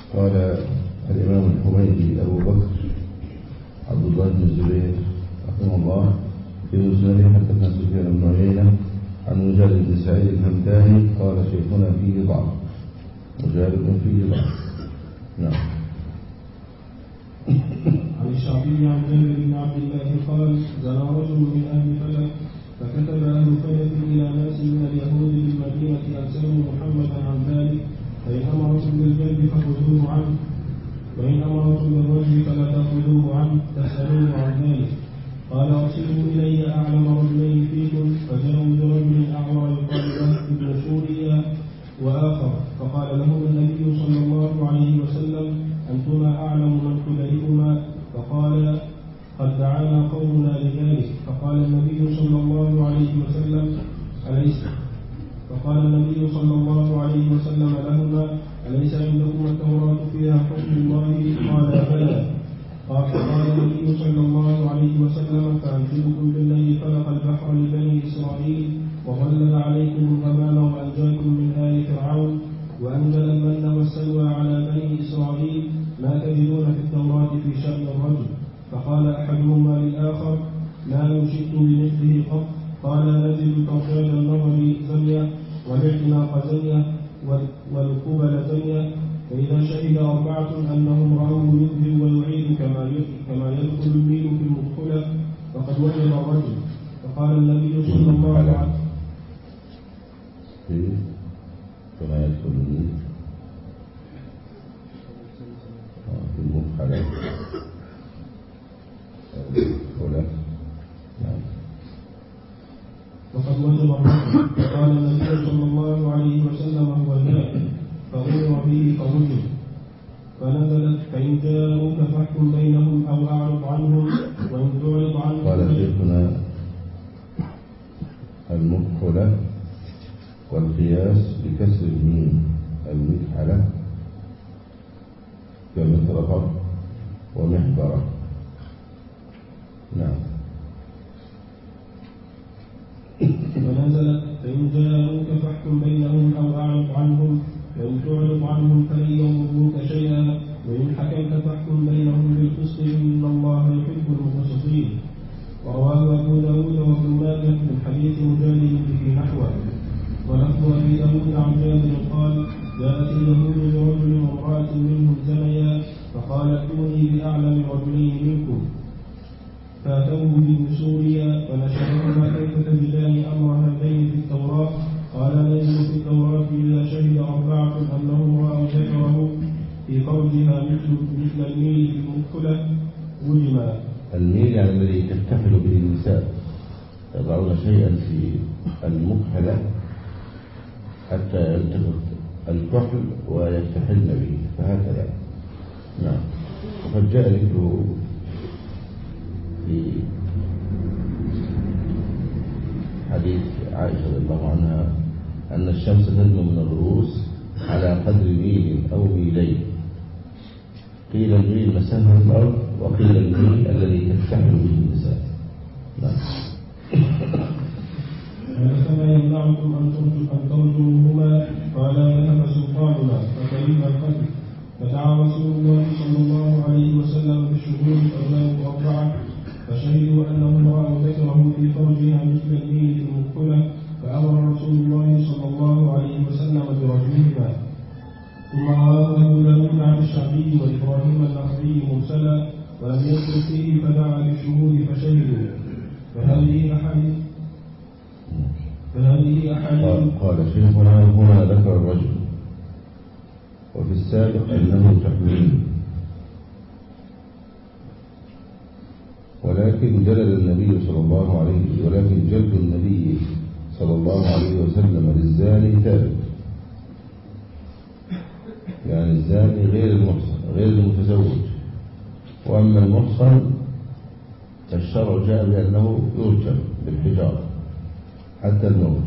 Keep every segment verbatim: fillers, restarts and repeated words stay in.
قال الإمام الحميدي أبو بكر عبد الله بن الزبير رحمه الله في مسنده حدثنا سفيان بن عيينة عن مجالد بن سعيد الهمداني قال شيخنا فيه ضعف. مجالد فيه ضعف. نعم. عن الشعبي عن جابر بن عبد الله قال زنى رجل من أهل فلك فكتب أهل فلك إلى ناس من اليهود بالمدينة أن سألوا محمدا عن ذلك فإن أمرتم بالجلد فخذوه عنه وإن أمرتم بالرجل فلا تأخذوه عنه تسألوه عن ذلك. قال أرسلوا إلي أعلم رجلين فيكم فجاءوا برجل أعور يقال له ابن سوريا وآخر فقال لهم النبي صلى الله عليه وسلم أنتما أعلم من كليهما فقال قد دعانا قومنا لذلك. فقال النبي صلى الله عليه وسلم أليس فقال النبي صلى الله عليه وسلم لهما أليس عندكم التوراة فيها حكم الله؟ قال بلى. قال النبي صلى الله عليه وسلم فأنزلكم بالليل فلق البحر لبني إسرائيل وظلل عليكم الغمام وأنجاكم من آل فرعون وأنزل المن والسلوى على بني إسرائيل ما تجدون في التوراة في شأن الرجل. فقال أحدهما للآخر ما نشئت بمثله قط. قال نجد توحيد النظر زنية والاعتناق زنية والقبل زنية فإذا شهد أربعة أنهم رأوه يكذب ويعيد كما يدخل الميل في المدخلة فقد وجد الرجل. فقال النبي صلى الله عليه وسلم كما يدخل الميل في المدخلة فقد وجب الرجل. فقال النبي صلى الله عليه وسلم هو ذاك فأمر به فوجب. فنزلت فإن جاءوك فاحكم بينهم أو أعرض عنهم وإن تعرض عنهم. قال شيخنا المدخلة والقياس بكسر الميم المدخلة كمطرقة ومحبرة. نعم. ونزلت فإن جاءوك فاحكم بينهم أو أعرض عنهم وإن تعرض عنهم فلن يضروك شيئا وإن حكمت فاحكم بينهم بالقسط إن الله يحب المقسطين. ورواه أبو داود وابن ماجه من حديث مجالد به نحوه. ولفظ أبي داود عن جابر قال جاءت اليهود برجل وامرأة منهم زنيا فقال ائتوني بأعلم رجلين منكم فأتوه بابن سوريا فنشرهما كيف تجدان أمر هذين في التوراة؟ قال نجد في التوراة إذا شهد أربعة أنهم رأوا ذكره في فرجها مثل مثل الميل في المدخلة وجما. الميل يعني الذي تكتحل به النساء يضعون شيئا في المكحلة حتى يلتقط الكحل ويكتحلن به فهكذا. نعم. وقد جاء ذكره في حديث عائشة رضي الله عنها أن الشمس تدنو من الرؤوس على قدر ميل أو ميلين. قيل الميل مسافة الأرض وقيل الميل الذي تكتحل به النساء. نعم. فما يمنعكم أن ترجموهما؟ قال ذهب سلطاننا فكرهنا القتل. فدعا رسول الله صلى الله عليه وسلم بالشهود فجاءوا أربعة فشهدوا أنهم رأوا ذكره في فرجها مثل الميل في المدخلة فأمر رسول الله صلى الله عليه وسلم برجمهما. ثم رواه أبو داود عن الشعبي وإبراهيم النخعي مرسلا ولم يذكر فيه فدعا بالشهود فشهدوا. فهذه أحاديث فهذه أحاديث قال شيخنا هنا ذكر الرجل وفي السابق أنه تحميل ولكن جلد النبي صلى الله عليه ولكن جلد النبي صلى الله عليه وسلم للزاني ثابت. يعني الزاني غير المحصن غير المتزوج. وأما المحصن فالشرع جاء بأنه يرجم بالحجارة حتى الموت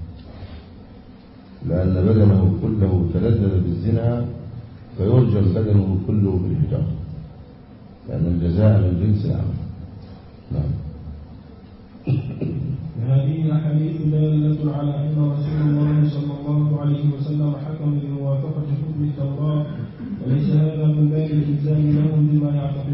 لأن بدنه كله تلذذ بالزنا فيرجم بدنه كله بالحجارة لأن الجزاء من جنس العمل. نعم. هذه الأحاديث دالة على أن رسول الله صلى الله عليه وسلم حكم بموافقة حكم التوراة وليس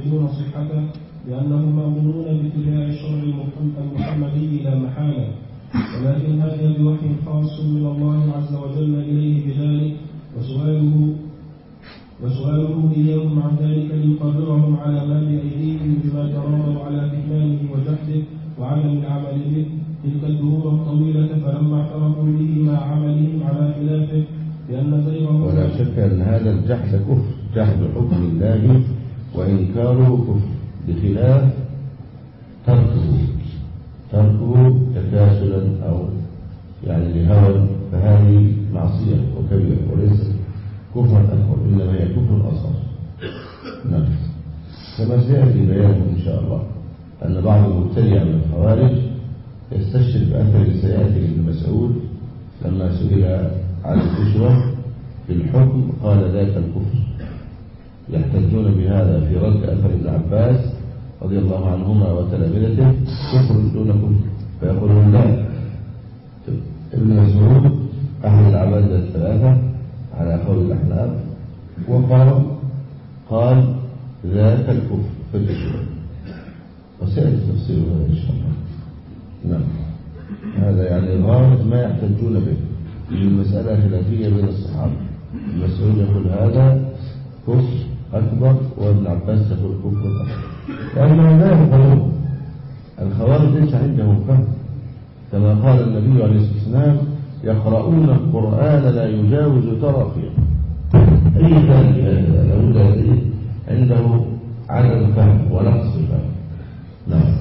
يعتقدون صحته لأنهم مأمورون باتباع الشرع المحمدي لا محالة، ولكن هذا بوحي خاص من الله عز وجل إليه بذلك، وسؤاله وسؤاله إياهم عن ذلك ليقررهم على ما بأيديهم بما تراموا على كتمانه وجحده وعدم العمل به تلك الدهور الطويلة، فلما اعترفوا به مع عملهم على خلافه لأن زيغهم. ولا شك أن هذا الجحد كفر، جحد حكم الله وإنكاره كفر، بخلاف تركه تركه تكاسلا أو يعني لهوى، فهذه معصية وكبيرة وليس كفر أكبر، إنما هي كفر أصغر. نعم. كما سيأتي بيانه إن شاء الله أن بعض المبتدع من الخوارج يستشهد بأثر سيأتي لابن مسعود لما سئل عن الأجرة في الحكم قال ذاك الكفر، يحتجون بهذا في رد أثر ابن عباس رضي الله عنهما وتلامذته كفر دون كفر، فيقولون لا. ابن مسعود أحد العبادة الثلاثة على قول الأحناف، وقال قال ذاك الكفر في الأجرة، وسيأتي تفسير هذا إن شاء الله. نعم. هذا يعني غالب ما يحتجون به، المسألة خلافية بين الصحابة. المسعود يقول هذا كفر أكبر، وابن عباس يقول كفر أكبر، لأنهم لا يفهمون. الخوارج ليس عندهم فهم، كما قال النبي عليه الصلاة والسلام يقرؤون القرآن لا يجاوز تراقيا. أي ذلك هذا لابد عنده عدم فهم ونقص فهم. نعم.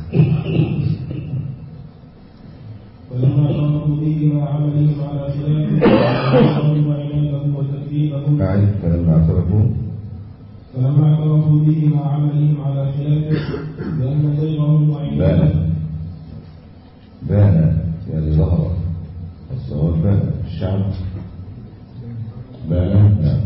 ولما اعترفوا به مع عملهم على خلافه وعناده وتكذيبه أعد فلما اعترفوا فلما اعترفوا به مع عملهم على خلافه لأن زيغهم وعناده بان يعني ظهر الصواب بان الشعب بان. نعم.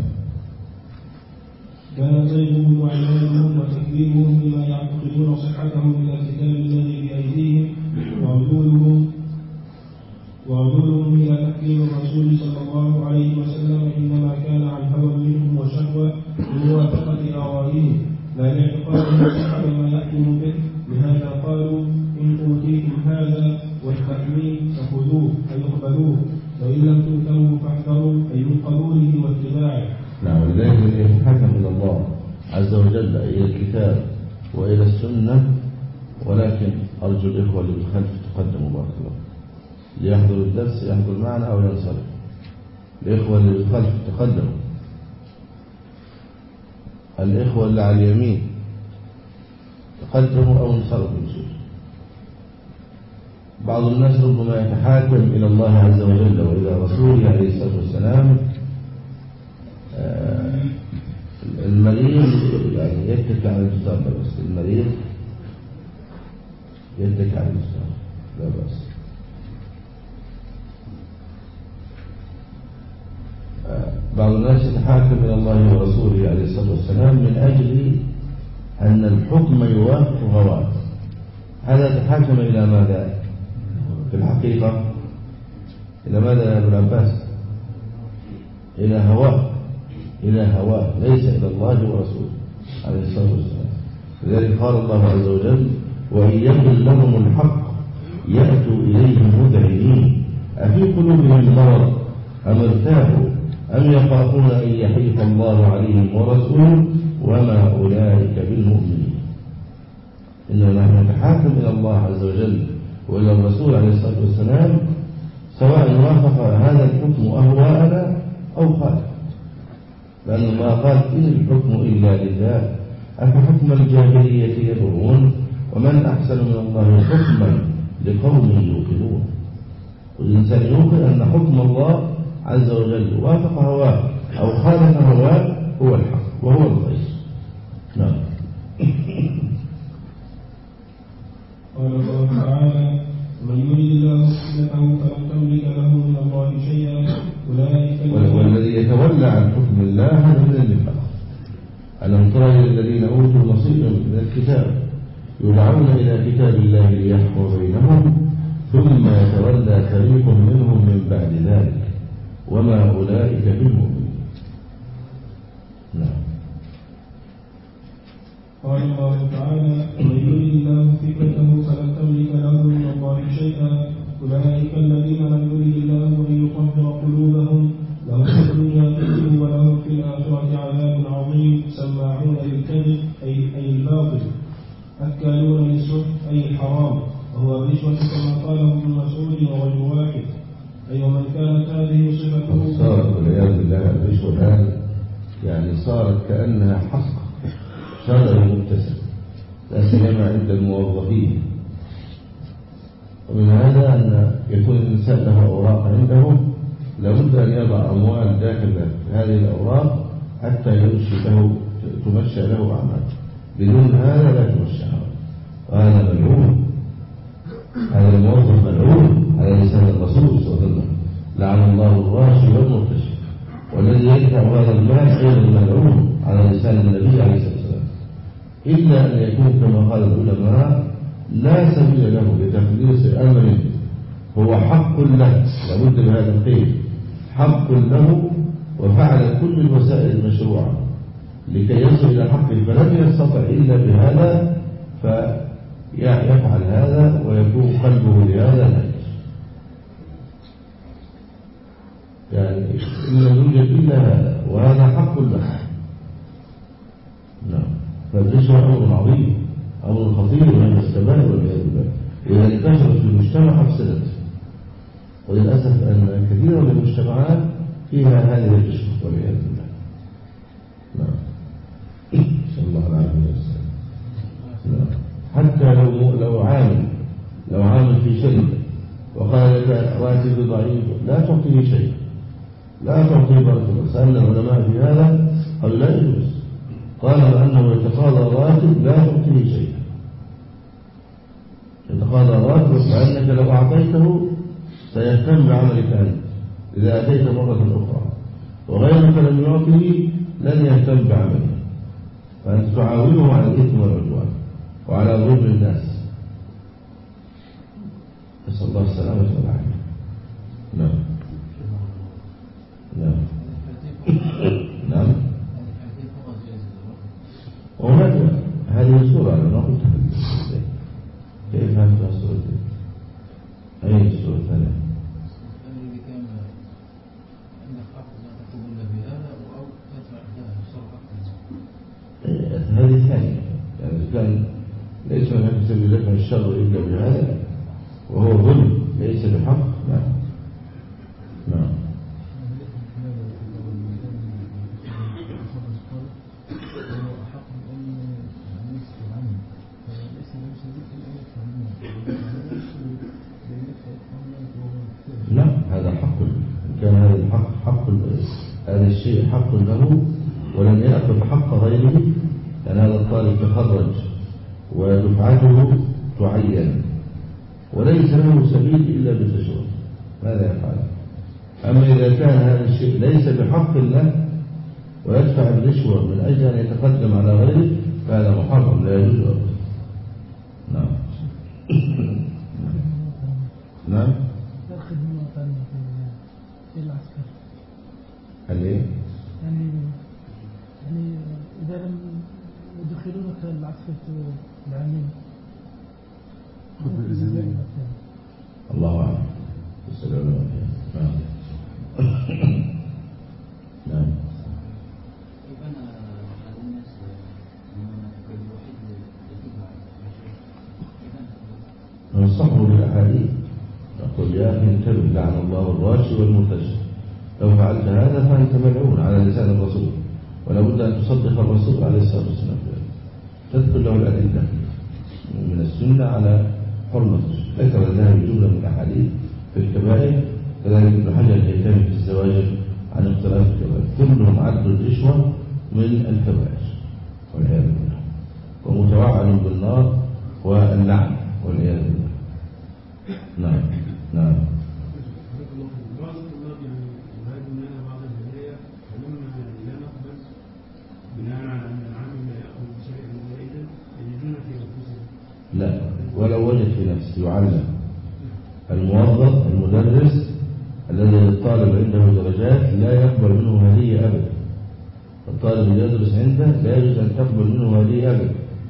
كان زيغهم وعنادهم وتكذيبهم لما يعتقدون صحته من الكتاب الذي بأيديهم وعدولهم وعدولهم إلى تحكيم الرسول صلى الله عليه وسلم إنما كان عن هوى منهم وشهوة بموافقة آرائهم لا لاعتقاد صحة ما يحكم به. لهذا قالوا إن أوتيتم هذا والتحميل فخذوه فيقبلوه، وإن لم تؤتوه فاحذروا أي من قبوله واتباعه. نعم. لذلك يتحكم إلى الله عز وجل إلى الكتاب وإلى السنة، ولكن أرجو الإخوة اللي بالخلف تقدموا بارك الله ليحضر الدرس، يحضر معنا أو ينصرف. الإخوة اللي بالخلف تقدموا، الإخوة اللي على اليمين تقدموا أو انصرفوا. بعض الناس ربما يتحاكم إلى الله عز وجل وإلى رسوله عليه الصلاة والسلام. المريض يعني يتكى على الجدار، بس المريض يتكى على الجدار لا بأس. بعض الناس يتحاكم إلى الله ورسوله عليه الصلاة والسلام من أجل أن الحكم يوافق هواه. هذا تحاكم إلى ماذا في الحقيقة؟ إلى ماذا يا ابن عباس؟ إلى هواه، إلى هواه، ليس إلى الله ورسوله عليه الصلاة والسلام. لذلك قال الله عز وجل وإن يكن لهم الحق يأتوا إليه مذعنين أفي قلوبهم مرض أم ارتابوا أم يخافون أن يحيف الله عليهم ورسوله وما أولئك بالمؤمنين. إننا نحن نتحاكم إلى الله عز وجل وإلى الرسول عليه الصلاة والسلام سواء وافق هذا الحكم أهواءنا أو خالف، لأن الله قال إن الحكم إلا لله أفحكم الجاهلية يبغون ومن أحسن من الله حكما لقوم يوقنون. والإنسان يوقن أن حكم الله عز وجل وافق هواه أو خالف هواه هو الحق وهو الخير. نعم. قال الله تعالى من يريد الله فتنته فلن تملك له من الله شيئا أولئك. والذي يتولى عن حكم الله هذا من النفاق. ألم تر إلى الذين أوتوا نصيبا من الكتاب يدعون إلى كتاب الله ليحكم بينهم ثم يتولى فريق منهم من بعد ذلك وما أولئك بالمؤمنين. نعم. قال الله تعالى: ومن يرد الله فتنته فلن تملك له من الله شيئا أولئك الذين لم يرد الله أن يطهر قلوبهم لهم في الدنيا خزي ولهم في الآخرة عذاب عظيم سماعون للكذب أي أي الباطل أكالون للسحت أي الحرام وهو الرشوة كما قاله ابن مسعود وغير واحد أي ومن كانت هذه صفته. صارت والعياذ بالله الرشوة الآن يعني صارت كأنها حق شرع مكتسب لا سيما عند الموظفين. ومن هذا أن يكون الإنسان له أوراق عنده لابد أن يضع أموال داخل هذه الأوراق حتى يمشي له تمشى له أعمال. بدون هذا لا تمشى أعمال. وهذا ملعون، هذا الموظف ملعون على لسان الرسول صلى الله عليه وسلم: لعن الله الراشي والمرتشي. والذي يدفع هذا المال أيضا ملعون على لسان النبي عليه الصلاة والسلام، إلا أن يكون كما قال العلماء لا سبيل له لتخليص أمر هو حق له، لابد بهذا الخير حق له وفعل كل الوسائل المشروعة لكي يصل إلى حقه، فلم يستطع إلا بهذا فيفعل هذا ويكون قلبه لهذا ناجح. يعني إن يوجد إلا هذا وهذا حق له. نعم. فالرشوة أمر عظيم، أمر خطير من الكبائر والعياذ بالله، إذا انتشرت في المجتمع أفسدته. وللأسف أن كثيرا من المجتمعات فيها هذه الرشوة والعياذ بالله. نعم. صلى الله عليه وسلم. نعم. حتى لو لو عامل لو عامل في شركة وقال لك راتب ضعيف لا تعطيه شيء، لا تعطيه بركة. سألنا العلماء في هذا قالوا لا يجوز، قالوا أنه يتقاضى راتب لا تعطيه شيء، يتقاضى راتب لأنك لو أعطيته سيهتم بعملك أنت إذا أتيت مرة أخرى، وغيرك لم يعطيه لن يهتم بعمله، فأنت تعاونه على الإثم والعدوان وعلى ظلم الناس. نسأل الله السلامة والعافية. نعم نعم نعم. وهذا هذه السورة أنا ما قلت كيف فهمتها السورة؟ أي السورة الثانية؟ الذي كان عندك حق لا تقوم إلا بهذا أو تدفع لها الشر. هذه الثانية، يعني كان ليس هناك سبيل دفع الشر إلا بهذا وهو ظلم ليس بحق. نعم نعم. نعم هذا حق، كان هذا الحق حق هذا الشيء حق له ولم يأخذ حق غيره، لأن هذا الطالب تخرج ودفعته تعين وليس له سبيل إلا بالرشوة، ماذا يفعل؟ أما إذا كان هذا الشيء ليس بحق له ويدفع الرشوة من أجل أن يتقدم على غيره فهذا محرم لا يجوز أبدا. نعم نعم. هل ايه؟ يعني يعني إذا لم يدخلونك العسكر العامين الله أعلم. السلام عليكم. نعم نعم. كيف أنا على الناس كل واحد يتبع ننصحه بالأحاديث، نقول يا أخي انتبه لعن الله الراشي والمرتشي، لو فعلت هذا فأنت ملعون على لسان الرسول، ولا بد أن تصدق الرسول عليه الصلاة والسلام، تذكر له الأدلة من السنة على حرمته. ذكر ذلك جملة من الأحاديث في الكبائر، كذلك ابن حجر الهيثمي في الزواجر عن اختلاف الكبائر، كلهم عدوا الرشوة من الكبائر والعياذ بالله، ومتوعد بالنار واللعن والعياذ بالله. نعم نعم. لا، ولو وجد في نفسه يعلم. الموظف المدرس الذي الطالب عنده درجات لا يقبل منه هدية أبدا. الطالب اللي يدرس عنده لا يجوز أن تقبل منه هدية أبدا،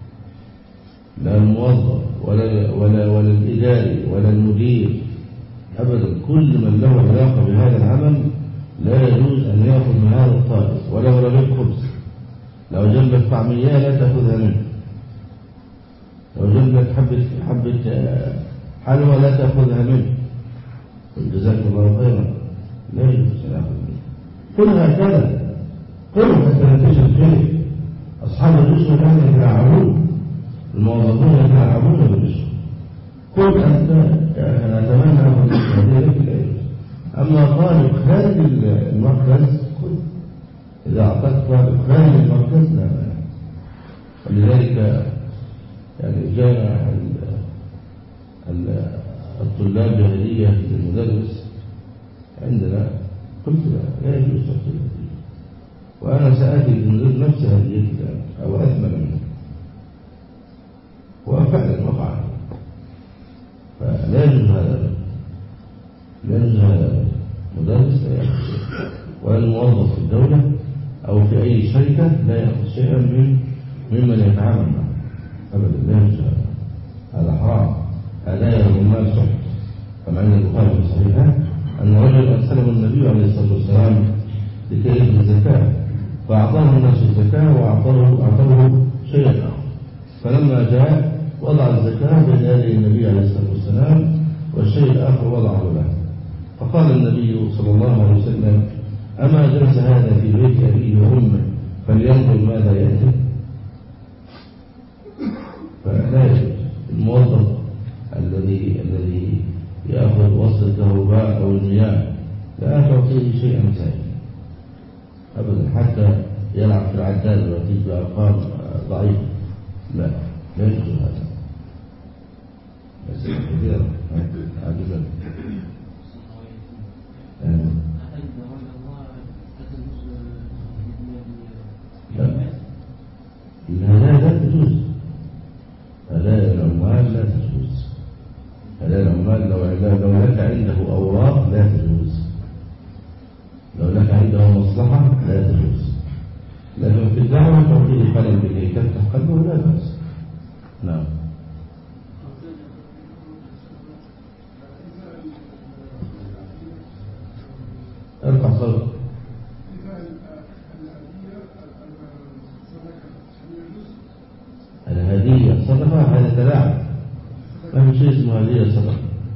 لا الموظف ولا ولا ولا الإداري ولا المدير أبدا. كل من له علاقة بهذا العمل لا يجوز أن يأخذ من هذا الطائر ولا رغيف خبز. لو جاب لك طعمية لا تأخذها منه، لو جاب لك حبة حبة حلوى لا تأخذها منه، جزاك الله خيرا، لا يجوز أن يأخذ منه. كل هكذا، كل حتى نتيجة الخير. أصحاب الرشوة كانوا يتلاعبون، الموظفون يتلاعبون بالرشوة. كل أنت نتمنى أن هذه لك لا يجوز. أما طالب خارج المركز كل إذا أعطاك طالب خارج المركز لا مانع. ولذلك يعني جاء الطلاب بهدية للمدرس عندنا، قلت لا يجوز تعطي الهدية، وأنا سآتي بالمدرس نفس هدية أو أثمن منه، وفعلا وقع. فلا يجوز هذا، لا يجوز هذا. مدرس لا يأخذ شيئا، ولا الموظف في الدولة أو في أي شركة لا يأخذ شيئا من ممن يتعامل معه أبدا، لا يجوز هذا. هذا حرام، هدايا العمال سحت. كما عند البخاري في صحيحه أن رجلا أرسله النبي عليه الصلاة والسلام لكي يأخذ الزكاة، فأعطاه الناس الزكاة وأعطوه أعطوه شيئا آخر. فلما جاء وضع الزكاة بين يدي النبي عليه الصلاة والسلام والشيء الآخر وضعه له. فقال النبي صلى الله عليه وسلم: أما جلس هذا في بيت أبيه وأمه فلينظر ماذا يأتي؟ فلا يجوز الموظف الذي الذي يأخذ وسط الكهرباء أو المياه لا تعطيه شيئا سائلا أبدا، حتى يلعب في العداد ويأتيك بأرقام ضعيفة. لا لا يجوز هذا. بس كثيرا عجبا. لا لا تجوز، هدايا العمال لا تجوز. هدايا العمال لو لو لك عنده أوراق لا تجوز، لو لك عنده مصلحة لا تجوز. لكن في الدعوة تعطيه قلم لكي تفتح قلبه لا بأس. نعم. ارفع صوتك. الهدية صدقة، هذا تلاعب، ما في شيء اسمه هدية صدقة.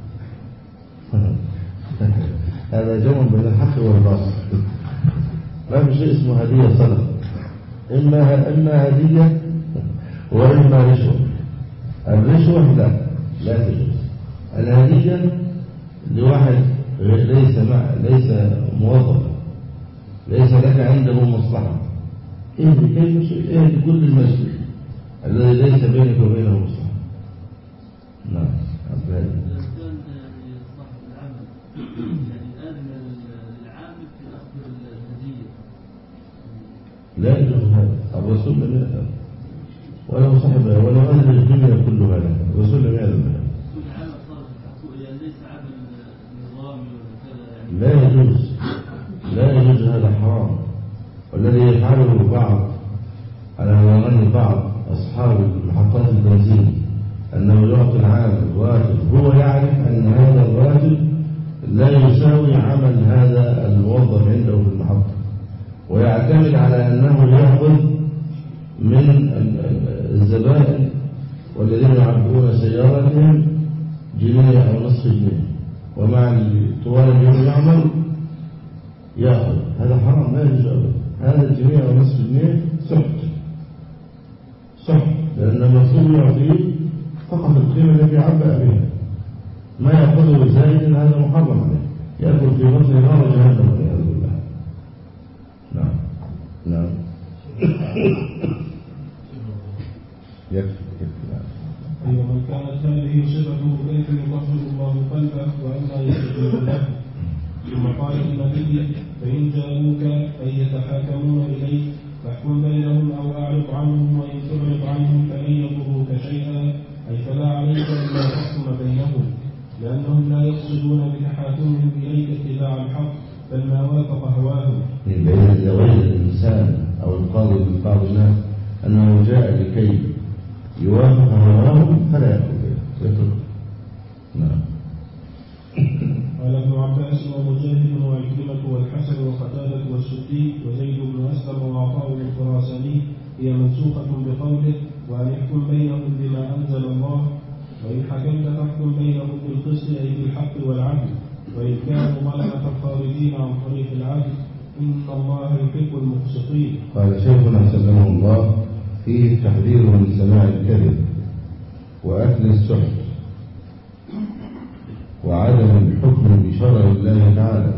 هذا جمع بين الحق والباطل. ما في شيء اسمه هدية صدقة، إما إما هدية وإما رشوة. الرشوة لا لا تجوز. الهدية لواحد ليس مع ليس موظف، ليس لك عنده مصلحة، اهدي كيف شيء، اهدي كل المسجد الذي ليس بينك وبينه مصلحة. نعم. إذا كان يعني صاحب العمل يعني آذن للعامل في أخذ الهدية لا يجوز هذا. الرسول لم يأذن ولو صاحب ولو أذن الدنيا كلها له، الرسول لم يأذن له. كل عمل صار يعني ليس عمل نظامي ولا كذا يعني. لا يجوز، لا يجوز، هذا حرام. والذي يفعله بعض على ظن بعض أصحاب محطات البنزين أنه يعطي العامل راتب، هو يعرف أن هذا الراتب لا يساوي عمل هذا الموظف عنده في المحطة، ويعتمد على أنه يأخذ من الزبائن والذين يعبئون سيارتهم جنيه أو نصف جنيه، ومع طوال اليوم يعمل يأخذ. هذا حرام، لا يجوز أبدا. هذا الجنيه أو نصف جنيه سحت سحت، لأن المفروض يعطيه فقط القيمة التي عبأ بها، ما يأخذه زائدا هذا محرم عليه، يأكل في بطن نار جهنم والعياذ بالله. نعم نعم. يكفي يكفي. أيوة، من كانت هذه صفته كيف يطهر الله قلبه وأما يستجيب له. ثم قال النبي: فإن جاءوك أي يتحاكمون إليك فاحكم بينهم أو أعرض عنهم، وإن تعرض عنهم فلن يضروك شيئا، أي فلا عليك إلا تحكم بينهم، لأنهم لا يقصدون بتحاكمهم إليك اتباع الحق بل ما وافق هواهم. بين الزواج الإنسان أو القاضي من بعض الناس أنه جاء لكي يوافق هواهم فلا يأكل به يتركه. نعم. قال ابن عباس ومجاهد وعكرمة والحسن وقتادة والسدي وزيد بن أسلم وعطاء الخراساني هي منسوخة بقوله وأن يحكم بينهم بما أنزل الله وإن حكمت فاحكم بينهم بالقسط أي بالحق والعدل وإن كانوا ظلمة خارجين عن طريق العدل إن الله يحب المقسطين. قال شيخنا سلمه الله فيه التحذير من سماع الكذب وأكل السحت وعدم الحكم بشرع الله تعالى،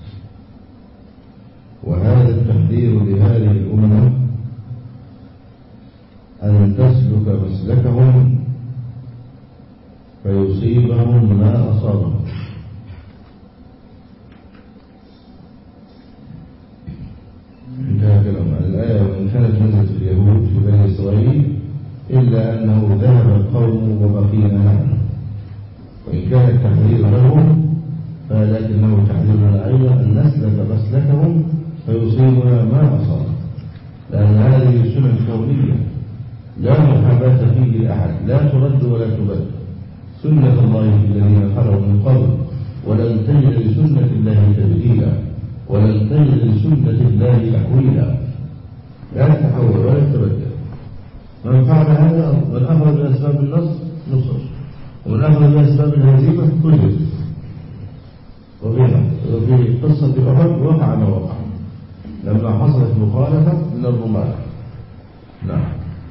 وهذا التحذير لهذه الأمة أن تسلك مسلكهم فيصيبهم ما أصابهم. انتهى كلام عن الآية. وإن كانت نزلت اليهود في بني إسرائيل إلا أنه ذهب القوم وبقينا نحن، وإن كان التحذير لهم فلكنه تحذير لنا أيضا أن نسلك مسلكهم فيصيبنا ما أصاب، لأن هذه سنة كونية لا محاباة فيه لأحد، لا ترد ولا تبدل، سنة الله في الذين خلوا من قبل ولن تجد لسنة الله تبديلا ولن تجد لسنة الله تحويلا، لا تتحول ولا تتبدل. من فعل هذا من أخرج من أسباب النصر نصر، ومن أخرج من أسباب الهزيمة كذب. وفي قصة أحد وقع ما وقع لما حصلت مخالفة من الرماة. نعم.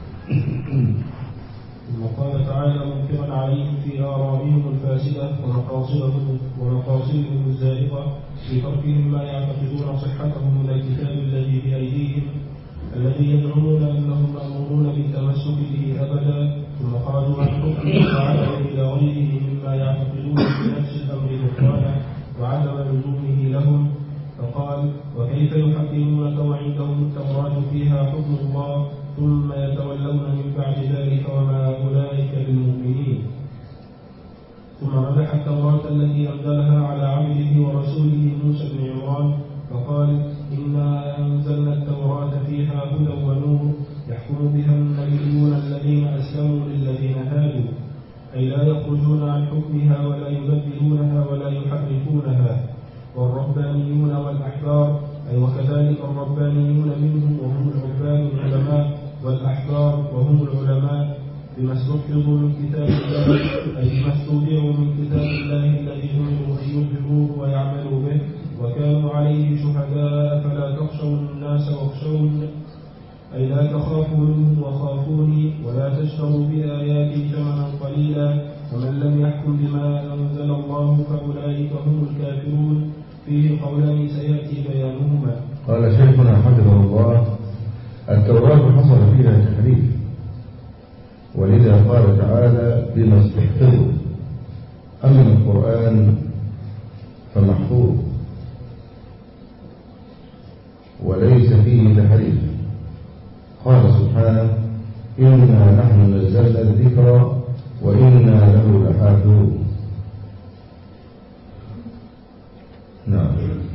وقال تعالى منكرا عليهم في آرائهم الفاسدة ومقاصدهم ومقاصدهم الزائغة في تركهم ما يعتقدون صحته من الكتاب الذي بأيديهم الذي يدعون أنهم مأمورون بالتمسك به أبدا، ثم خرجوا عن حكمه وعدوا إلى غيره مما يعتقدون في نفس الأمر بطلانه وعدم لزومه لهم. فقال وكيف يحكمونك وعندهم التوراة فيها حكم الله ثم يتولون من بعد ذلك وما أولئك بالمؤمنين. ثم مدح التوراة التي أنزلها على عبده ورسوله موسى بن عمران فقال إنا أنزلنا التوراة فيها هدى ونور يحكم بها النبيون الذين أسلموا للذين هادوا، أي لا يخرجون عن حكمها ولا يبدلونها ولا يحرفونها. والربانيون والأحبار أي وكذلك الربانيون منهم وهم العباد العلماء والأحبار وهم العلماء بما استحفظوا من كتاب الله أي بما استودعوا من كتاب الله الذي أمروا أن يظهروه ويعملوا به وكانوا عليه شهداء فلا تخشوا الناس واخشون أي لا تخافوا منهم وخافوني ولا تشتروا بآياتي ثمنا قليلا ومن لم يحكم بما أنزل الله فأولئك هم الكافرون. فيه قولان سيأتي بيانهما. قال شيخنا حفظه الله التوراة حصل فيها تحريف، ولذا قال تعالى بما استحفظوا، أما القرآن فمحفوظ وليس فيه تحريف. قال سبحانه إنا نحن نزلنا الذكر وإنا له لحافظون. نعم.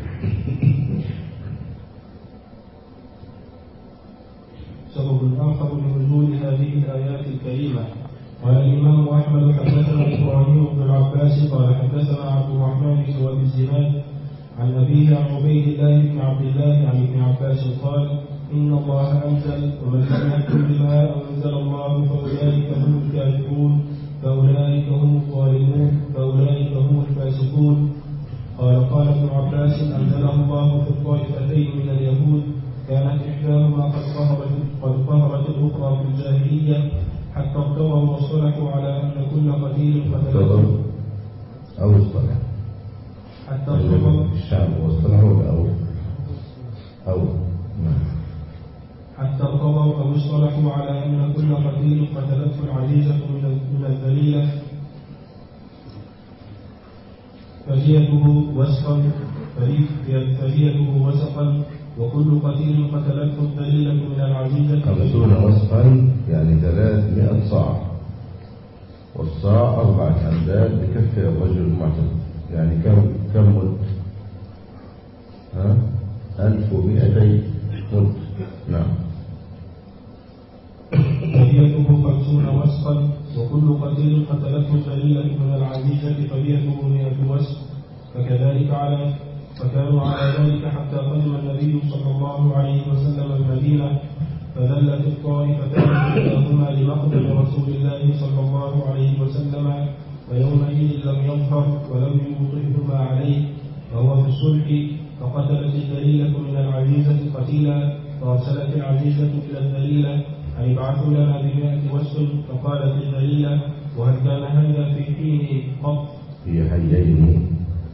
سبب آخر لنزول هذه الآيات الكريمة. قال الإمام أحمد حدثنا إبراهيم بن العباس قال حدثنا عبد الرحمن بن أبي الزناد عن أبيه عن عبيد الله بن عبد الله عن ابن عباس قال إن الله أنزل ومن لم يحكم بما أنزل الله فأولئك هم الكافرون فأولئك هم الظالمون فأولئك هم الفاسقون. قال قال ابن عباس أنزله الله في الطائفتين من اليهود كانت إحداهما قد قهرت قد قهرت الأخرى في الجاهلية حتى ارتضوا واصطلحوا على أن كل قتيل قتله أو اصطلح حتى ارتضوا الشعب واصطلحوا أو أو حتى ارتضوا أو اصطلحوا على أن كل قتيل قتلته العزيزة من الذليلة فديته وسقا فديته وسقا وكل قتيل قتلته الذليلة من العزيزة خمسون وسقا يعني ثلاثمائة صاع، والصاع أربعة أمداد بكف الرجل المعتد، يعني كم كم مد؟ ها؟ ألف ومئتي مد. نعم. فديته خمسون رجل قتلته الذليلة من العزيزة فديته مئة وسق، فكذلك على فكانوا على ذلك حتى قدم النبي صلى الله عليه وسلم المدينة، فذلت الطائفتان كلاهما لمقدم رسول الله صلى الله عليه وسلم، ويومئذ لم يظهر ولم يوطئهما عليه وهو في الصلح، فقتلت الذليلة من العزيزة قتيلا، فارسلت العزيزة إلى الذليلة أن ابعثوا لنا بمئة وسق، فقالت الذليلة: وهل كان هذا في حين قط؟ في حيين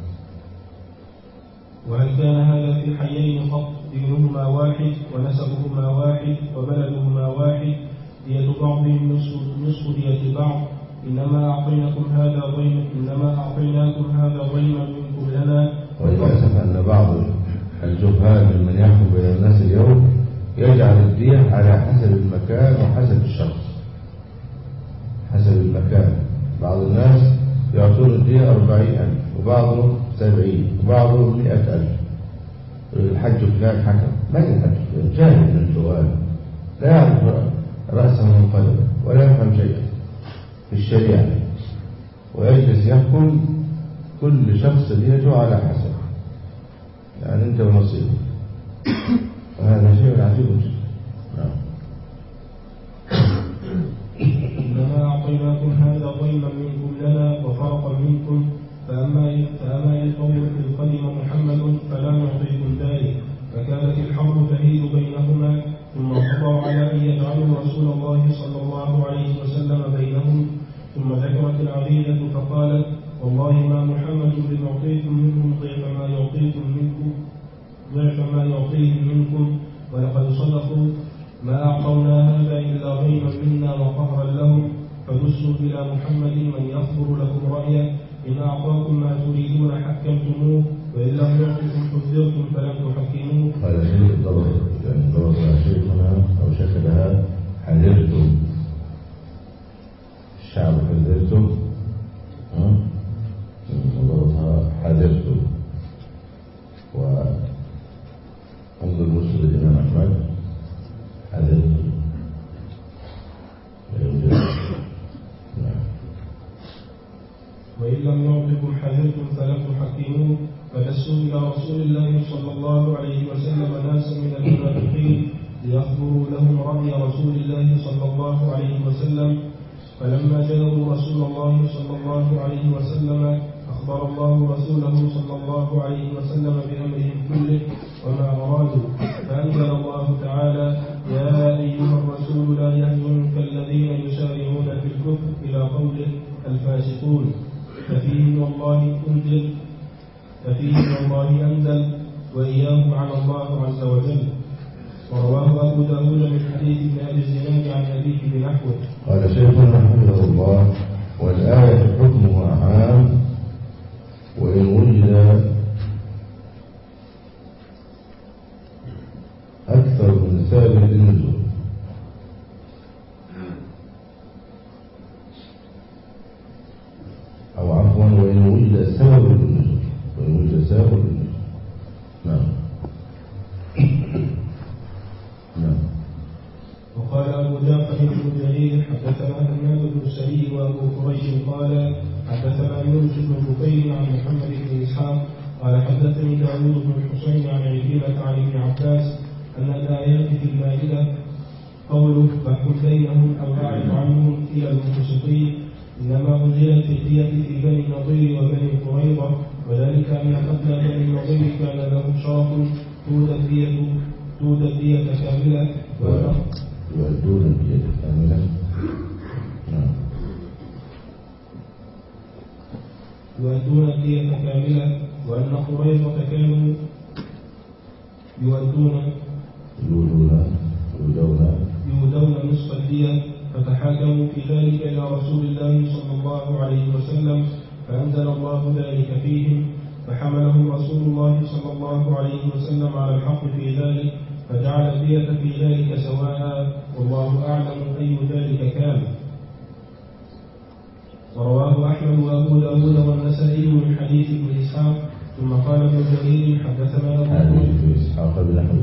وهل كان هذا في حيين قط؟ دينهما واحد ونسبهما واحد وبلدهما واحد، دية بعضهم نصف دية بعض، إنما أعطيناكم هذا ضيما إنما أعطيناكم هذا ضيما منكم لنا. وللأسف أن بعض الجهال ممن يحكم بين الناس اليوم يجعل الدية على حسب المكان وحسب الشخص، حسب المكان. بعض الناس يعطون الدية أربعين ألف وبعضهم سبعين وبعضهم مئة ألف. الحج فلان حكم، ما الحج؟ جاهل من الجوال لا يعرف رأسه من قدمه ولا يفهم شيئا في الشريعة، ويجلس يحكم كل شخص ديته على حسب، يعني أنت ونصيبك، وهذا شيء عجيب جدا. نعم. إنما أعطيناكم هذا ضيما منكم لنا وفرقا منكم، فأما فأما إن قدم محمد فلا نعطيكم ذلك. فكانت الحرب تهيد بينهما، ثم قضوا على أن يجعلوا رسول الله صلى الله عليه وسلم بينهم. ثم ذكرت العزيزة فقالت: والله ما محمد بمعطيكم منهم ضعف ما يعطيكم منكم ضعف ما يعطيهم منكم، ولقد صدقوا، ما أعطونا هذا إلا غيما منا وقهرا لهم، فدسوا إلى محمد من يخبر لكم رأيه، إن أعطاكم ما تريدون حكمتموه، وإن لم يعطكم حذرتم فلم تحكموه. هذا شيء ضبط، يعني ضبط شيخنا أو شكلها حذرتم، الشعب حذرتم، ضبطها حذرتم. وانظر مسلم الإمام أحمد حذرتم. وإن لم يعطكم حذرتم فلم تحكموه، فدسوا إلى رسول الله صلى الله عليه وسلم ناسا من المنافقين ليخبروا لهم رأي رسول الله صلى الله عليه وسلم. فلما جاءوا رسول الله صلى الله عليه وسلم أخبر الله رسوله صلى الله عليه وسلم بأمرهم كله وما أرادوا، فأنزل الله تعالى: يا أيها الرسول لا يحزنك الذين يسارعون في الكفر إلى قوله الفاسقون، ففيهم والله أنزل ففيهم والله أنزل وإياهم على الله عز وجل. ورواه أبو داود من حديث ابن أبي الزناد عن أبيه بنحوه. قال شيخنا حفظه الله: والآية حكمها عام، وإن وجد أكثر من سابق النزول. أو عفوا وإن وجد سبب النزول، وإن وجد سبب النزول. نعم. نعم. وقال أبو جعفر بن جرير حدثنا حماد بن السري وأبو قريش قال حدثنا يونس بن بكير عن محمد بن إسحاق قال حدثني داوود بن الحسين عن عكرمة عن ابن عباس أن الآيات في المائدة قوله فاحكم بينهم أو أعرض عنهم إلى المقسطين إنما أنزلت في الدية في بني النضير وبني قريظة، وذلك أن قتل بني النضير كان لهم شرف تؤتى الدية تؤتى الدية كاملة يؤدون الدية كاملة. نعم. يؤدون الدية كاملة، وأن قريظة كانوا يؤدون يؤدون يؤدون يؤدون نصف الدية، فتحاكموا في ذلك إلى رسول الله صلى الله عليه وسلم، فأنزل الله ذلك فيهم، فحملهم رسول الله صلى الله عليه وسلم على الحق في ذلك، فجعل الدية في ذلك سواء، والله أعلم أي ذلك كان. ورواه أحمد وأبو داود والنسائي من حديث ابن إسحاق. ثم قال ابن جرير حدثنا أبو حديث ابن إسحاق بنحوه.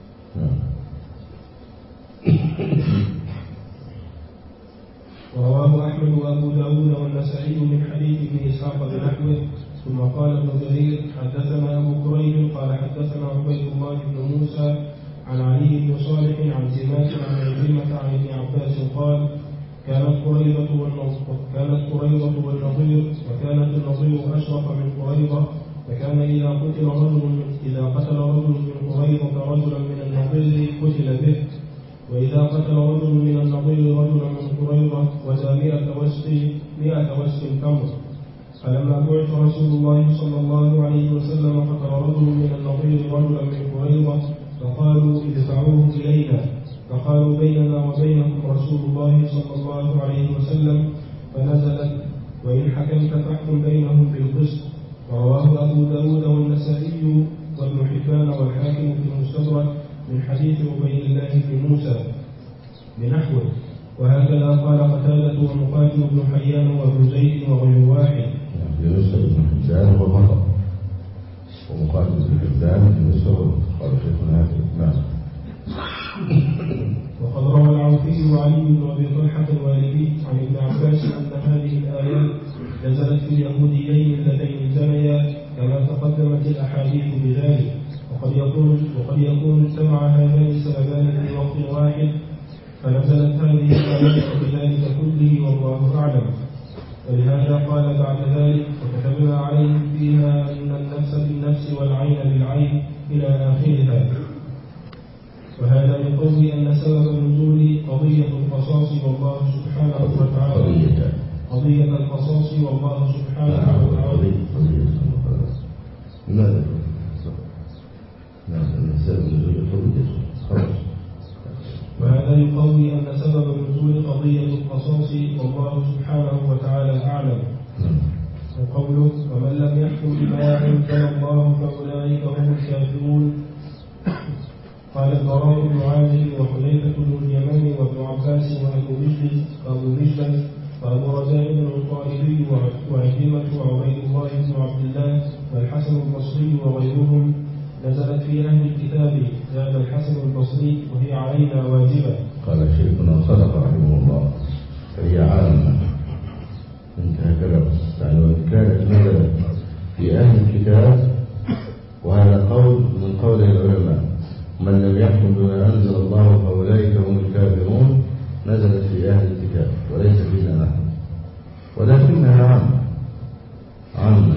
ورواه رواه أحمد وأبو داود والنسائي من حديث ابن إسحاق بنحوه. ثم قال ابن جرير حدثنا أبو كريب قال حدثنا عبيد الله بن موسى عن علي بن صالح عن سماك عن عكرمة عن ابن عباس قال كانت قريضة كانت قريضة والنضير وكانت النضير أشرف من قريضة، فكان إذا قتل رجل من إذا قتل رجل من قريضة رجلا من النضير قتل به، وإذا قتل رجل من النضير رجلا من قريضة وزى مئة وسق مئة وسق تمر. فلما بعث رسول الله صلى الله عليه وسلم قتل رجل من النضير رجلا من قريضة فقالوا ادفعوه إلينا، فقالوا بيننا وبينكم رسول الله صلى الله عليه وسلم، فنزلت وإن حكمت فاحكم بينهم بالقسط. رواه أبو داود والنسائي وابن حبان والحاكم في المستدرك من حديث عبيد الله بن موسى بنحوه. وهكذا قال قتادة ومقاتل بن حيان وابن زيد وغير واحد. في نسخة ابن حبان هو فقط، ومقاتل بن حبان في نسخة قال شيخنا هذا. نعم. وقد روى العوفي وعلي بن أبي طلحة الوالدي عن ابن عباس أن هذه الآيات نزلت في اليهوديين اللذين زنيا كما تقدمت الأحاديث بذلك، وقد يكون وقد يكون اجتمع هذان السببان في وقت واحد، فنزلت هذه الآيات بذلك كله والله أعلم. ولهذا قال بعد ذلك وكتبنا عليهم فيها أن النفس بالنفس والعين بالعين إلى آخرها. وهذا يقوي أن سبب النزول قضية القصاص والله سبحانه وتعالى قضية القصاص والله سبحانه وتعالى. لماذا؟ نعم، سبب النزول قضية. وهذا يقوي أن سبب النزول قضية القصاص والله سبحانه وتعالى أعلم. وقوله ومن لم يحكم بما أنزل الله فأولئك هم الكافرون. قال البراء بن عازب وحذيفة بن اليمان وابن عباس وأبو مجلس وأبو مجلس وأبو رجاء بن الطالبي وعكرمة وعبيد الله بن عبد الله والحسن البصري وغيرهم نزلت في أهل الكتاب زاد الحسن البصري وهي علينا واجبة. قال شيخنا صدق رحمه الله فهي عامة انتهى كلام. يعني وإن كانت نزلت في أهل الكتاب وهذا قول من قول العلماء من لم يحكم بما أنزل الله فأولئك هم الكافرون، نزلت في أهل الكتاب وليس فينا نحن، ولكنها عامة عامة.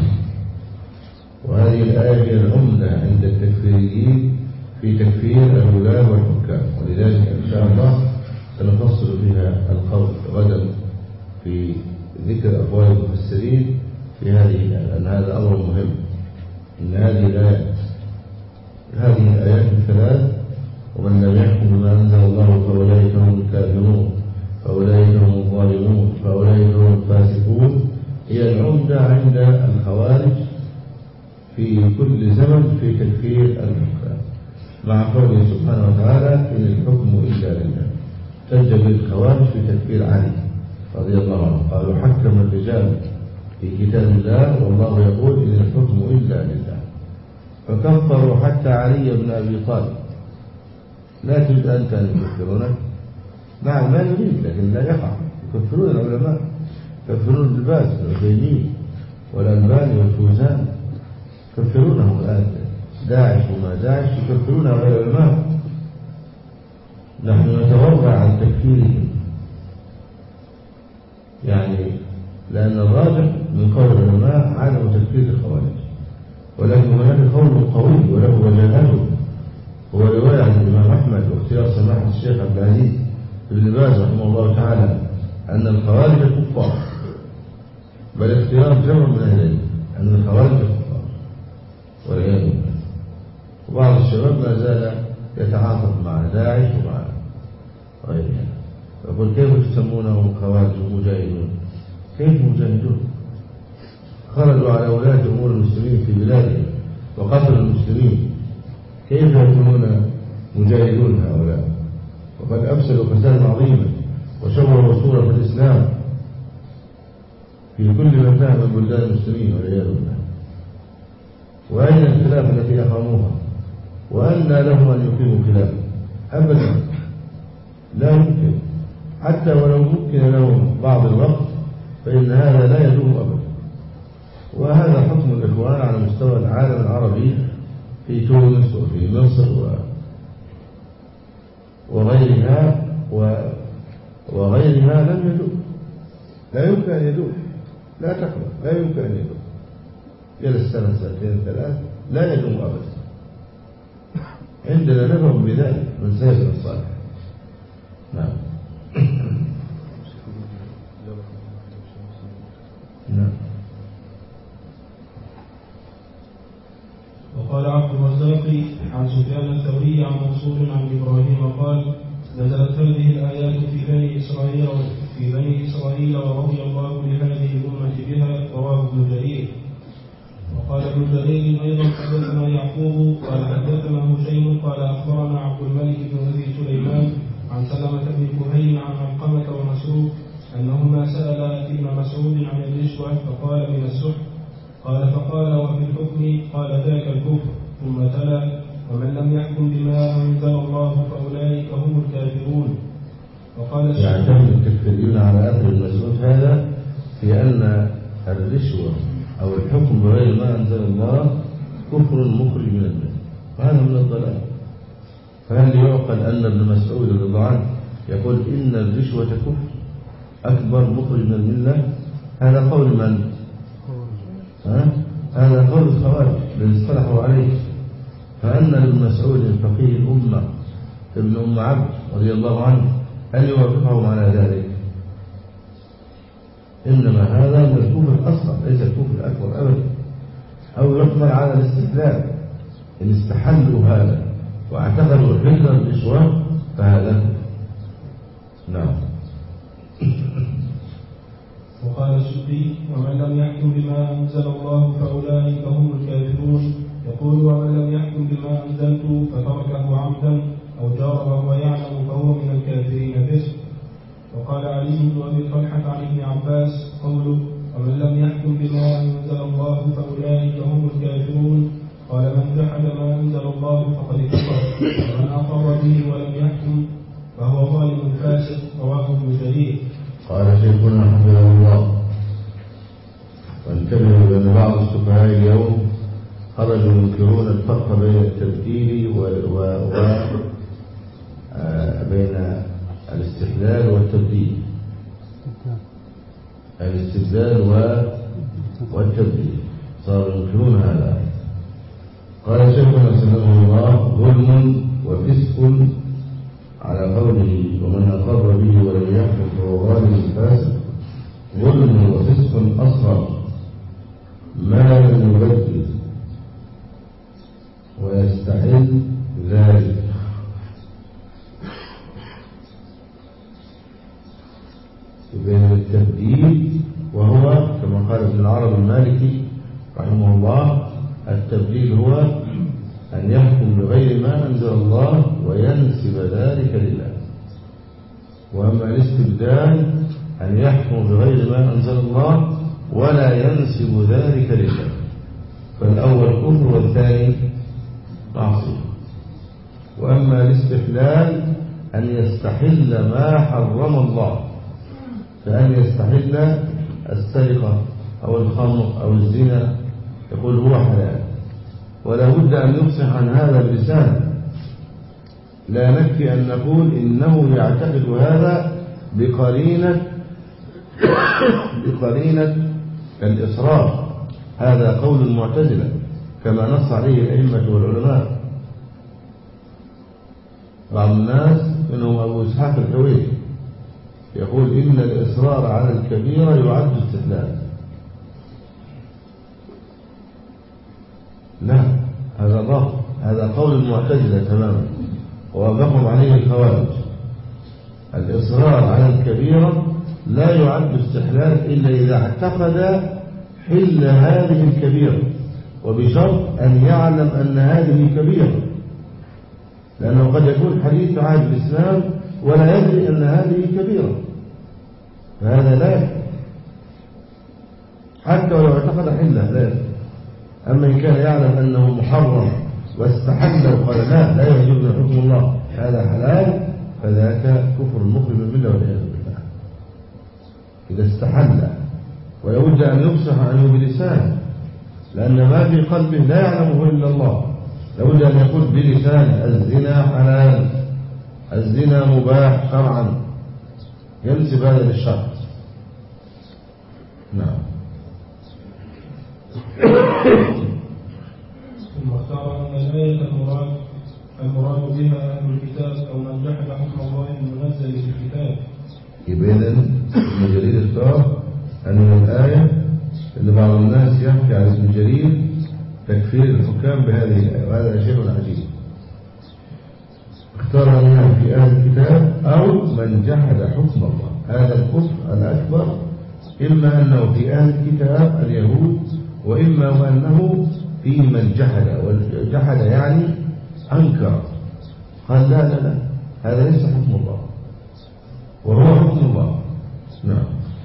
وهذه الآية هي العمدة عند التكفيريين في تكفير الولاة والحكام، ولذلك إن شاء الله سنفصل فيها القول غدا في ذكر أقوال المفسرين في هذه الآية، لأن هذا أمر مهم. إن هذه الآيات هذه الآيات الثلاث ومن لم يحكم بما أنزل الله فأولئك هم الكافرون فأولئك هم الظالمون فأولئك هم الفاسقون هي العمدة عند الخوارج في كل زمن في تكفير الحكام، مع قوله سبحانه وتعالى إن الحكم إلا لله. احتج بالخوارج في تكفير علي رضي الله عنه، قالوا حكم الرجال في كتاب الله والله يقول إن الحكم إلا لله، فكفروا حتى علي بن أبي طالب. لا تريد أنت أن يكفرونك؟ نعم لا يريد، لكن لا يقع. يكفرون العلماء، يكفرون الباز والعثيمين والألباني والفوزان، يكفرونهم الآن. داعش وما داعش يكفرون العلماء. نحن نتورع عن تكفيرهم، يعني لأن الراجح من قول العلماء عدم تكفير الخوارج، ولكن هناك قول قوي وله وجهته، هو رواية عن الإمام أحمد واختيار سماحة الشيخ عبد العزيز بن باز رحمه الله تعالى أن الخوارج كفار، بل اختيار جمع من أهل العلم أن الخوارج كفار والعياذ بالله. وبعض الشباب ما زال يتعاطف مع داعش ومع غيرها، يقول كيف تسمونهم خوارج ومجاهدون؟ كيف مجاهدون؟ خرجوا على ولاة أمور المسلمين في بلادهم وقتلوا المسلمين، كيف يكونون مجاهدون هؤلاء؟ وقد أفسدوا فسادا عظيما وشوهوا صورة الإسلام في كل مكان من بلدان المسلمين والعياذ بالله. وأين الخلاف التي أقاموها؟ وأن لهم أن يقيموا خلاف؟ أبدا لا يمكن. حتى ولو ممكن لهم بعض الوقت فإن هذا لا يدوم أبدا. وهذا حكم الإخوان على مستوى العالم العربي في تونس وفي مصر وغيرها وغيرها لم يدوم، لا يمكن أن يدوم، لا تقبل، لا يمكن أن يدوم، جلس سنة سنتين ثلاث لا يدوم أبدا. عندنا نفهم بذلك من سلفنا الصالح. نعم. نعم. وقال عبد الرزاق عن سفيان الثوري عن منصور عن إبراهيم قال نزلت هذه الآيات في بني إسرائيل في بني إسرائيل ورضي الله لهذه الأمة بها. رواه ابن جرير. وقال ابن جرير أيضا حدثنا يعقوب قال حدثنا هشيم قال أخبرنا عبد الملك بن أبي سليمان عن سلمة بن كهيل عن علقمة ومسروق أنهما سألا ابن مسعود عن الرشوة فقال من السحت قال فقال وفي الحكم قال ذاك الكفر ثم تلا ومن لم يحكم بما أنزل الله فأولئك هم الكافرون. وقال يعتمد التكفيريون على أثر المسعود هذا في أن الرشوة أو الحكم بغير ما أنزل الله كفر مخرج من الملة، وهذا من الضلال. فهل يعقل أن ابن مسعود رضي الله عنه يقول إن الرشوة كفر أكبر مخرج من الملة؟ هذا قول من؟ ها؟ هذا قول الخوارج الذي اصطلحوا عليه. فأن ابن مسعود فقيه الأمة ابن أم عبد رضي الله عنه هل يوافقهم على ذلك؟ إنما هذا من الكفر الأصغر ليس الكفر الأكبر أبدا. أو يحمل على الاستحلال، إن استحلوا هذا واعتقدوا حل الرشوة فهذا كفر. نعم. وقال السدي ومن لم يحكم بما أنزل الله فأولئك هم الكافرون. يقول ومن لم يحكم بما أنزلت فتركه عمدا أو جاره ويعلم فهو من الكافرين به. وقال علي بن أبي طلحة عن ابن عباس قوله ومن لم يحكم بما أنزل الله فأولئك هم الكافرون قال من جحد ما أنزل الله فقد كفر ومن أقر به ولم يحكم فهو ظالم فاسق. رواه ابن جرير. قال شيخنا حفظه الله وانتبهوا بأن بعض السفهاء اليوم خرجوا ينكرون الفرق بين التبديل وبين الاستحلال والتبديل، الاستبدال والتبديل صاروا ينكرون هذا. قال شيخنا سلمه الله ظلم وفسق على قوله ومن أقر به ولم يحكم فهو ظالم فاسق. ظلم وفسق أصغر ما لم يبدل ويستحل ذلك. بين التبديل وهو كما قال ابن العربي المالكي رحمه الله التبديل هو أن يحكم بغير ما أنزل الله وينسب ذلك لله. وأما الاستبدال أن يحكم بغير ما أنزل الله ولا ينسب ذلك لله. فالأول كفر والثاني معصية. وأما الاستحلال أن يستحل ما حرم الله، فأن يستحل السرقة أو الخمر أو الزنا يقول هو حلال، ولا بد أن يفصح عن هذا بلسانه. لا نكفي أن نقول إنه يعتقد هذا بقرينة بقرينة الإصرار. هذا قول المعتزلة كما نص عليه الأئمة والعلماء. بعض الناس منهم أبو إسحاق الحويري يقول إن الإصرار على الكبيرة يعد استحلال. لا، هذا ضغط، هذا قول المعتزلة تماما ووافقهم عليه الخوارج. الإصرار على الكبيرة لا يعد استحلال إلا إذا اعتقد حل هذه الكبيرة، وبشرط أن يعلم أن هذه كبيرة، لأنه قد يكون حديث عهد الإسلام ولا يدري أن هذه كبيرة، فهذا لا يكفي حتى ولو اعتقد حله لا يكفي. أما إن كان يعلم أنه محرم واستحل وقال لا لا يعجبنا حكم الله هذا حلال، فذاك كفر مخرج من الملة والعياذ بالله. إذا استحل ولا بد أن يفصح عنه بلسانه، لأن ما في قلبه لا يعلمه إلا الله. لا بد أن يقول بلسانه الزنا حلال، الزنا مباح شرعا، ينسب هذا للشرع. نعم. ثم اختار أن الآية المراد المراد بها أهل الكتاب أو من جحد حكم الله المنزل في الكتاب. يبين ابن جرير اختار أن الآية اللي بعض الناس يحكي على ابن جرير تكفير الحكام بهذه الآية، وهذا شيء عجيب. اختار أنها في أهل الكتاب أو من جحد حكم الله. هذا الكفر الأكبر إما أنه في أهل الكتاب اليهود، وإما أنه في من جحد، والجحد يعني أنكر، قال لا لا لا هذا ليس حكم الله وهو حكم الله. نعم.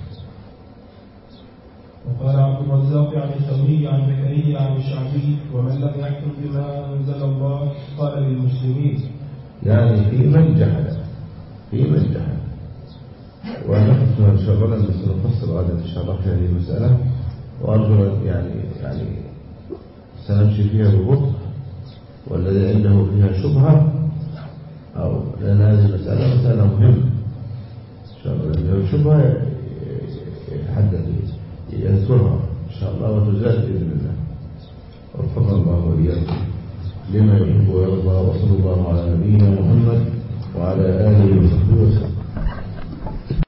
وقال عبد الرزاق عن الثوري عن بكري عن الشعبي ومن لم يحكم بما أنزل الله قال للمسلمين، يعني في من جحد، في من جحد. ونحن إن شاء الله لما سنفصل غدا إن شاء الله في هذه المسألة، وأرجو يعني يعني سنمشي فيها ببطء، والذي عنده فيها شبهة أو لأن هذه المسألة مسألة مهمة إن شاء الله، عنده شبهة يتحدث يذكرها إن شاء الله وتزال بإذن الله. وفق الله وإياكم لما يحب ويرضى، وصلى الله على نبينا محمد وعلى آله وصحبه وسلم.